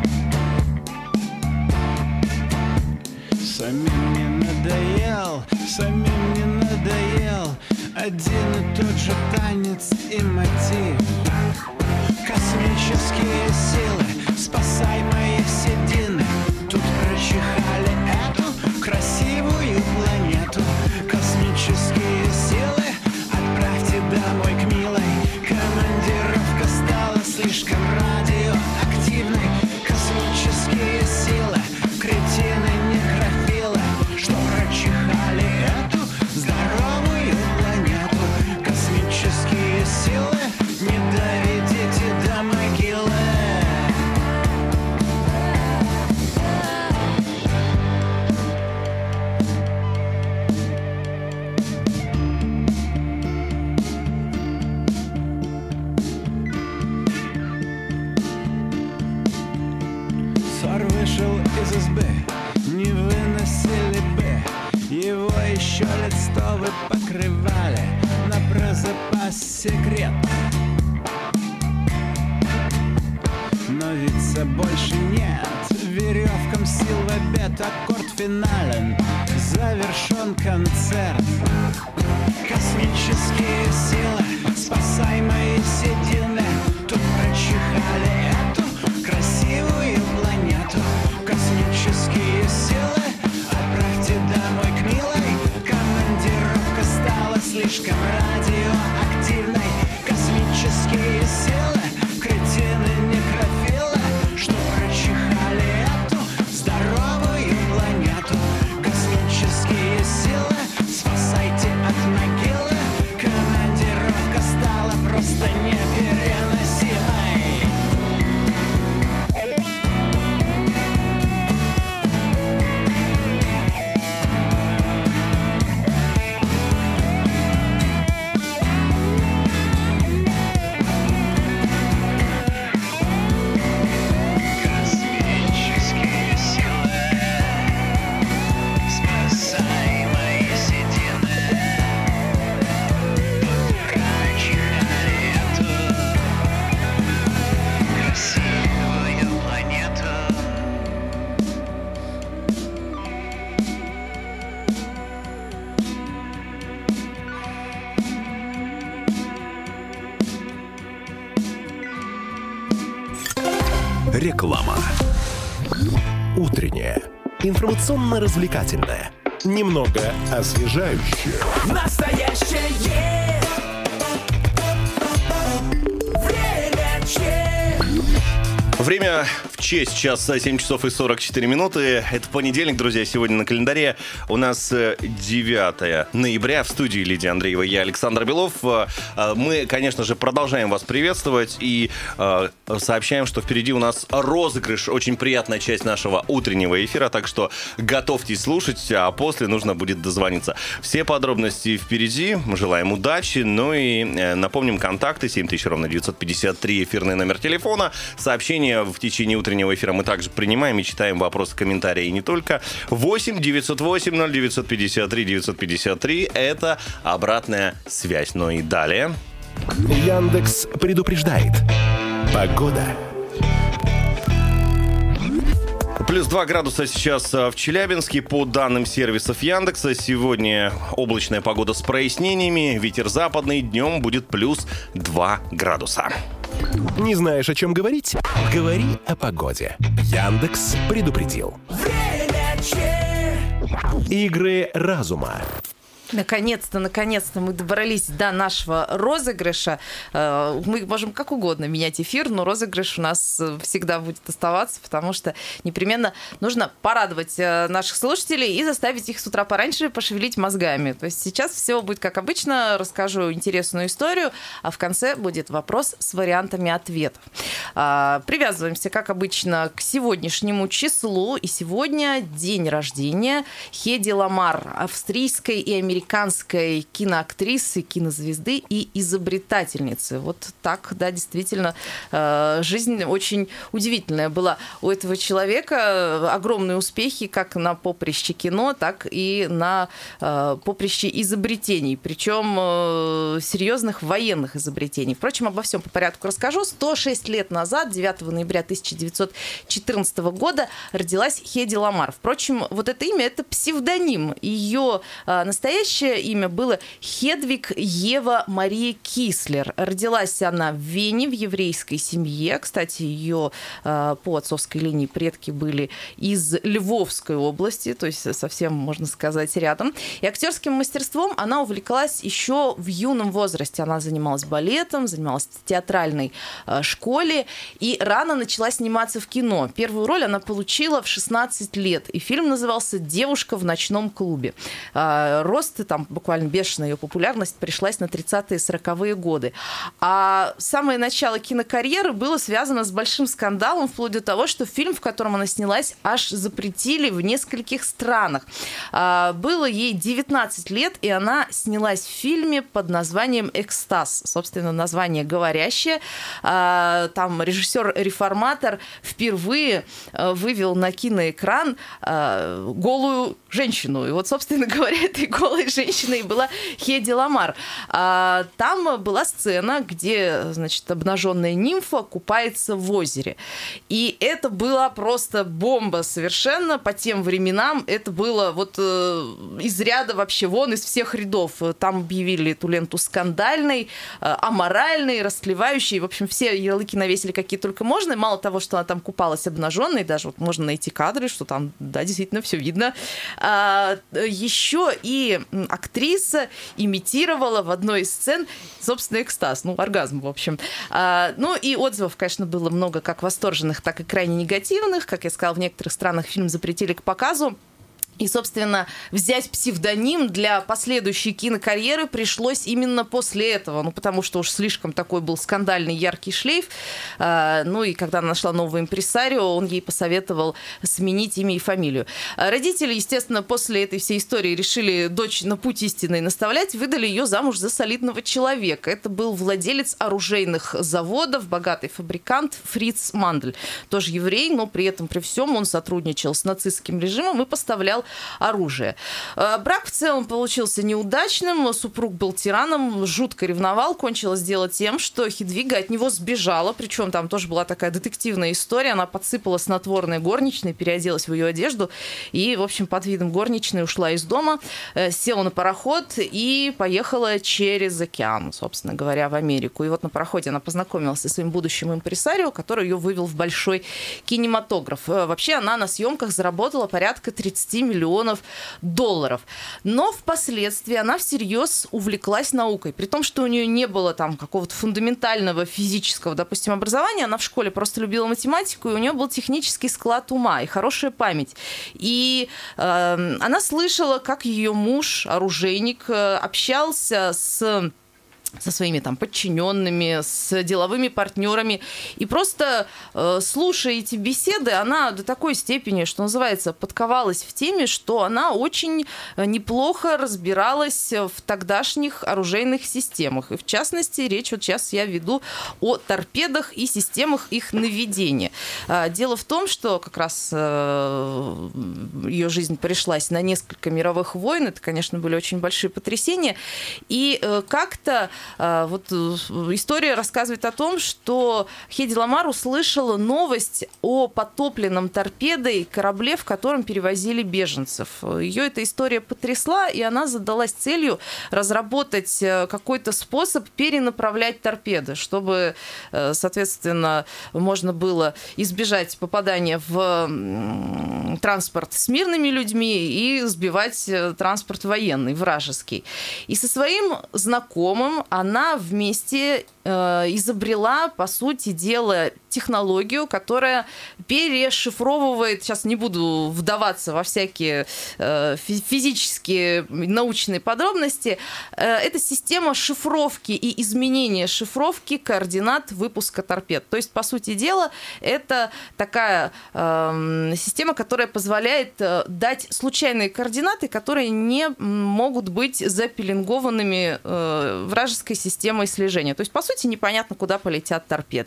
Самим не надоел, самим не надоел один и тот же танец и мотив. Космические силы, спасай мои седины. Тут прочихали эту красивую планету. Космические силы, отправьте домой к милой. Командировка стала слишком радиоактивной. Космические силы, кретины, некрофилы, что прочихали эту здоровую планету. Космические силы, не доведите до могилы. Сор вышел из избы, не выносили бы его еще лет сто вы покрывали на прозапас секрет. Но вица больше нет, веревкам сил в обед, аккорд финален, завершен концерт. Космические силы, спасай мои седины. Тут прочихали эту красивую планету. Космические силы, отправьте домой к милой. Командировка стала слишком радиоактивной. Космические силы, кретины, некрофилы, что прочихали эту здоровую планету. Космические силы, спасайте от могилы. Командировка стала просто непереносимой. Космические силы, спасай мои седины. Тут прочихали эту красивую планету. Реклама. Утренняя. Информационно-развлекательная. Немного освежающая. Настоящее время чек. Время в честь, сейчас семь часов и сорок четыре минуты. Это понедельник, друзья, сегодня на календаре. У нас девятое ноября. В студии Лидия Андреева, я Александр Белов. Мы, конечно же, продолжаем вас приветствовать и сообщаем, что впереди у нас розыгрыш. Очень приятная часть нашего утреннего эфира, так что готовьтесь слушать, а после нужно будет дозвониться. Все подробности впереди. Мы желаем удачи. Ну и напомним контакты. семь тысяч ровно девятьсот пятьдесят три, эфирный номер телефона. Сообщения в течение утреннего эфира мы также принимаем и читаем вопросы, комментарии и не только. восемь девятьсот восемь ноль девятьсот пятьдесят три девятьсот пятьдесят три – это обратная связь. Ну и далее. Яндекс предупреждает. Погода. Плюс два градуса сейчас в Челябинске. По данным сервисов Яндекса, сегодня облачная погода с прояснениями. Ветер западный, днем будет плюс два градуса. Не знаешь, о чем говорить? Говори о погоде. Яндекс предупредил. Игры разума. Наконец-то, наконец-то мы добрались до нашего розыгрыша. Мы можем как угодно менять эфир, но розыгрыш у нас всегда будет оставаться, потому что непременно нужно порадовать наших слушателей и заставить их с утра пораньше пошевелить мозгами. То есть сейчас все будет как обычно. Расскажу интересную историю, а в конце будет вопрос с вариантами ответов. Привязываемся, как обычно, к сегодняшнему числу. И сегодня день рождения Хеди Ламар, австрийской и американской американской киноактрисы, кинозвезды и изобретательницы. Вот так, да, действительно, жизнь очень удивительная была у этого человека. Огромные успехи как на поприще кино, так и на поприще изобретений, причем серьезных военных изобретений. Впрочем, обо всем по порядку расскажу. сто шесть лет назад, девятого ноября тысяча девятьсот четырнадцатого года, родилась Хеди Ламар. Впрочем, вот это имя – это псевдоним. Ее настоящее имя было Хедвиг Ева Мария Кислер. Родилась она в Вене, в еврейской семье. Кстати, ее э, по отцовской линии предки были из Львовской области, то есть совсем, можно сказать, рядом. И актерским мастерством она увлеклась еще в юном возрасте. Она занималась балетом, занималась в театральной э, школе и рано начала сниматься в кино. Первую роль она получила в шестнадцать лет, и фильм назывался «Девушка в ночном клубе». Э, рост там буквально бешеная ее популярность пришлась на тридцатые сороковые годы. А самое начало кинокарьеры было связано с большим скандалом, вплоть до того, что фильм, в котором она снялась, аж запретили в нескольких странах. Было ей девятнадцать лет, и она снялась в фильме под названием «Экстаз». Собственно, название говорящее. Там режиссер-реформатор впервые вывел на киноэкран голую женщину. И вот, собственно говоря, этой голой женщиной была Хеди Ламар. Там была сцена, где, значит, обнаженная нимфа купается в озере. И это была просто бомба совершенно по тем временам. Это было вот из ряда вообще вон, из всех рядов. Там объявили эту ленту скандальной, аморальной, растлевающей. В общем, все ярлыки навесили, какие только можно. И мало того, что она там купалась обнаженной, даже вот можно найти кадры, что там, да, действительно все видно. Еще и актриса имитировала в одной из сцен, собственно, экстаз, ну, оргазм, в общем. А, ну, и отзывов, конечно, было много как восторженных, так и крайне негативных. Как я сказала, в некоторых странах фильм запретили к показу. И, собственно, взять псевдоним для последующей кинокарьеры пришлось именно после этого, ну, потому что уж слишком такой был скандальный яркий шлейф. Ну, и когда она нашла нового импресарио, он ей посоветовал сменить имя и фамилию. Родители, естественно, после этой всей истории решили дочь на путь истинный наставлять, выдали ее замуж за солидного человека. Это был владелец оружейных заводов, богатый фабрикант Фриц Мандель. Тоже еврей, но при этом, при всем, он сотрудничал с нацистским режимом и поставлял оружие. Брак в целом получился неудачным, супруг был тираном, жутко ревновал, кончилось дело тем, что Хедвига от него сбежала, причем там тоже была такая детективная история, она подсыпала снотворное горничной, переоделась в ее одежду и, в общем, под видом горничной ушла из дома, села на пароход и поехала через океан, собственно говоря, в Америку. И вот на пароходе она познакомилась со своим будущим импресарио, который ее вывел в большой кинематограф. Вообще она на съемках заработала порядка тридцать миллионов миллионов долларов. Но впоследствии она всерьез увлеклась наукой. При том, что у нее не было там какого-то фундаментального физического, допустим, образования. Она в школе просто любила математику, и у нее был технический склад ума и хорошая память. И э, она слышала, как ее муж, оружейник, общался с... со своими там подчиненными, с деловыми партнерами. И просто э, слушая эти беседы, она до такой степени, что называется, подковалась в теме, что она очень неплохо разбиралась в тогдашних оружейных системах. И в частности, речь вот сейчас я веду о торпедах и системах их наведения. Э, дело в том, что как раз э, ее жизнь пришлась на несколько мировых войн. Это, конечно, были очень большие потрясения. И э, как-то вот история рассказывает о том, что Хеди Ламар услышала новость о потопленном торпедой корабле, в котором перевозили беженцев. Ее эта история потрясла, и она задалась целью разработать какой-то способ перенаправлять торпеды, чтобы, соответственно, можно было избежать попадания в транспорт с мирными людьми и сбивать транспорт военный, вражеский. И со своим знакомым она вместе изобрела, по сути дела, технологию, которая перешифровывает, сейчас не буду вдаваться во всякие физические, научные подробности, это система шифровки и изменения шифровки координат выпуска торпед. То есть, по сути дела, это такая система, которая позволяет дать случайные координаты, которые не могут быть запеленгованными вражеской системой слежения. То есть, по сути, непонятно, куда полетят торпеды.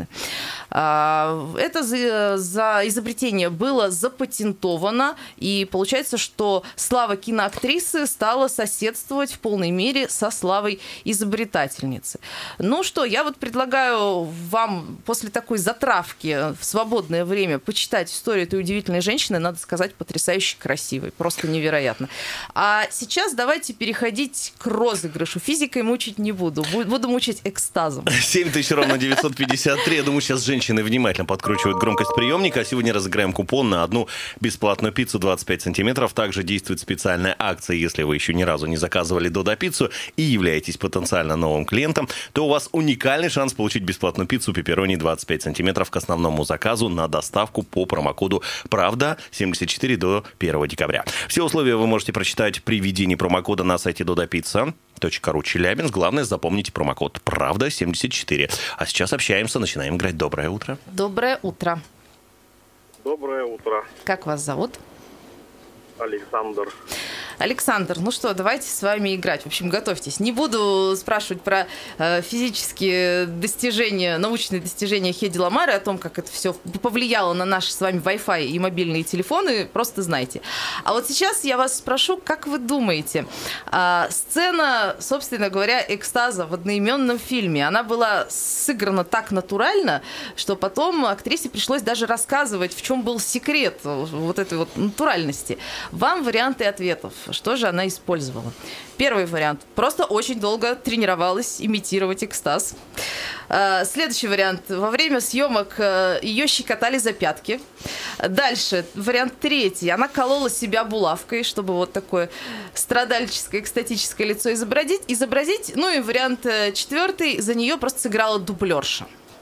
Это за изобретение было запатентовано, и получается, что слава киноактрисы стала соседствовать в полной мере со славой изобретательницы. Ну что, я вот предлагаю вам после такой затравки в свободное время почитать историю этой удивительной женщины, надо сказать, потрясающе красивой, просто невероятно. А сейчас давайте переходить к розыгрышу. Физикой мучить не буду, буду мучить экстазом. семь тысяч ровно девятьсот пятьдесят три. Я думаю, сейчас женщины внимательно подкручивают громкость приемника. А сегодня разыграем купон на одну бесплатную пиццу двадцать пять сантиметров. Также действует специальная акция. Если вы еще ни разу не заказывали Додо пиццу и являетесь потенциально новым клиентом, то у вас уникальный шанс получить бесплатную пиццу пепперони двадцать пять сантиметров к основному заказу на доставку по промокоду «Правда» семьдесят четыре до первого декабря. Все условия вы можете прочитать при введении промокода на сайте Додопицца точка ру Челябинск. Главное, запомните промокод «Правда» семьдесят четыре. А сейчас общаемся, начинаем играть. Доброе утро. Доброе утро. Доброе утро. Как вас зовут? Александр. Александр, ну что, давайте с вами играть. В общем, готовьтесь. Не буду спрашивать про э, физические достижения, научные достижения Хеди Ламар, о том, как это все повлияло на наши с вами Wi-Fi и мобильные телефоны, просто знайте. А вот сейчас я вас спрошу, как вы думаете, э, сцена, собственно говоря, экстаза в одноименном фильме, она была сыграна так натурально, что потом актрисе пришлось даже рассказывать, в чем был секрет вот этой вот натуральности. Вам варианты ответов. Что же она использовала? Первый вариант. Просто очень долго тренировалась имитировать экстаз. Следующий вариант. Во время съемок ее щекотали за пятки. Дальше. Вариант третий. Она колола себя булавкой, чтобы вот такое страдальческое, экстатическое лицо изобразить. изобразить. Ну и вариант четвертый. За нее просто сыграла дублерша.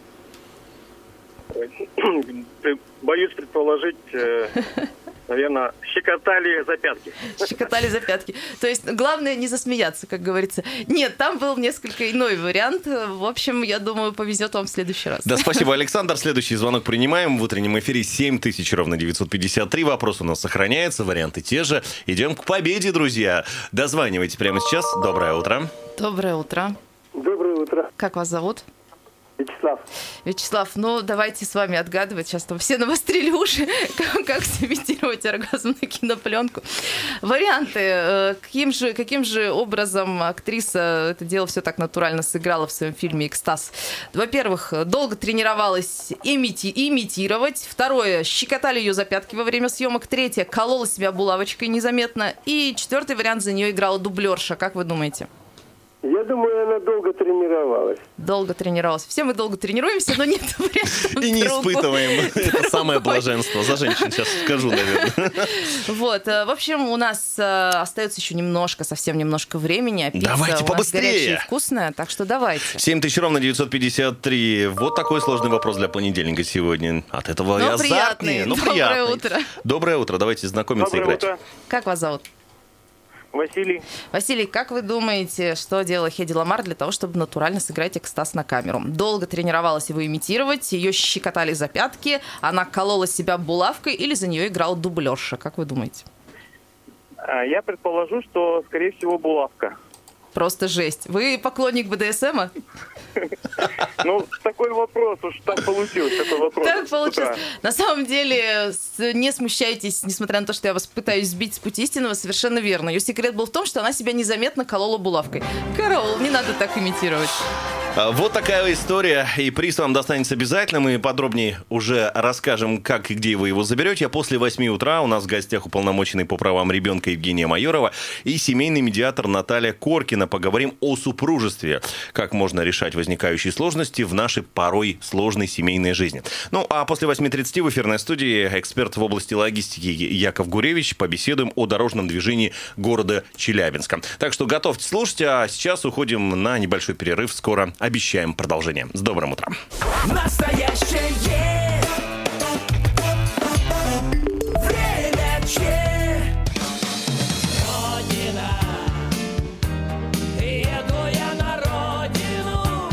Боюсь предположить... Наверное, щекотали за пятки. Щекотали за пятки. То есть главное не засмеяться, как говорится. Нет, там был несколько иной вариант. В общем, я думаю, повезет вам в следующий раз. Да, спасибо, Александр. Следующий звонок принимаем. В утреннем эфире семь тысяч ровно девятьсот пятьдесят три. Вопрос у нас сохраняется, варианты те же. Идем к победе, друзья. Дозванивайте прямо сейчас. Доброе утро. Доброе утро. Доброе утро. Как вас зовут? Вячеслав. Вячеслав, ну давайте с вами отгадывать. Сейчас там все навострили уши, как, как сымитировать оргазм на кинопленку. Варианты. Каким же, каким же образом актриса это дело все так натурально сыграла в своем фильме «Экстаз»? Во-первых, долго тренировалась имити- имитировать. Второе, щекотали ее за пятки во время съемок. Третье, колола себя булавочкой незаметно. И четвертый вариант, за нее играла дублерша. Как вы думаете? Я думаю, она долго тренировалась. Долго тренировалась. Все мы долго тренируемся, но нет вариантов. И не испытываем. Это самое блаженство. За женщин сейчас скажу, наверное. Вот. В общем, у нас остается еще немножко, совсем немножко времени. А пицца давайте у побыстрее. нас горячая и вкусная, так что давайте. семь тысяч ровно девятьсот пятьдесят три. Вот такой сложный вопрос для понедельника сегодня. От этого но и азартнее. Но Доброе приятный. утро. Доброе утро. Давайте знакомиться и играть. Утро. Как вас зовут? Василий. Василий, как вы думаете, что делала Хеди Ламар для того, чтобы натурально сыграть экстаз на камеру? Долго тренировалась его имитировать, ее щекотали за пятки, она колола себя булавкой или за нее играл дублерша? Как вы думаете? Я предположу, что, скорее всего, булавка. просто жесть. Вы поклонник бэ дэ эс эма? Ну, такой вопрос, уж так получилось, такой вопрос. Так получилось. На самом деле, не смущайтесь, несмотря на то, что я вас пытаюсь сбить с пути истинного, совершенно верно. Ее секрет был в том, что она себя незаметно колола булавкой. Караул, не надо так имитировать. Вот такая история, и приз вам достанется обязательно. Мы подробнее уже расскажем, как и где вы его заберете. А после восьми утра у нас в гостях уполномоченный по правам ребенка Евгения Майорова и семейный медиатор Наталья Коркина. Поговорим о супружестве, как можно решать возникающие сложности в нашей порой сложной семейной жизни. Ну, а после восьми тридцати в эфирной студии эксперт в области логистики Яков Гуревич. Побеседуем о дорожном движении города Челябинска. Так что готовьте слушать, а сейчас уходим на небольшой перерыв. Скоро обещаем продолжение. С добрым утром. Настоящее время че. Родина. Еду я на родину.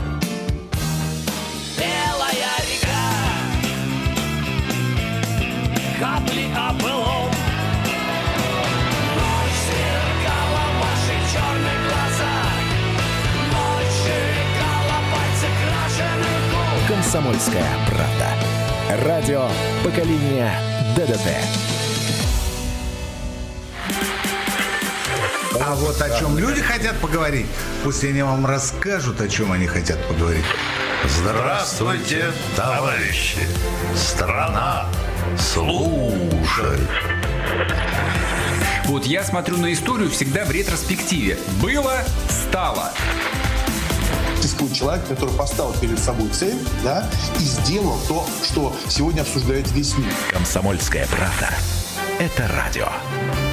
Белая река. Капли о былом. Ночь сверкала в ваши черные глаза. «Комсомольская правда». Радио поколения ДДТ. А вот о чем люди хотят поговорить, пусть они вам расскажут, о чем они хотят поговорить. Здравствуйте, товарищи! Страна слушает. Вот я смотрю на историю всегда в ретроспективе. Было, стало. Существует человек, который поставил перед собой цель, да, и сделал то, что сегодня обсуждает весь мир. «Комсомольская правда». Это радио.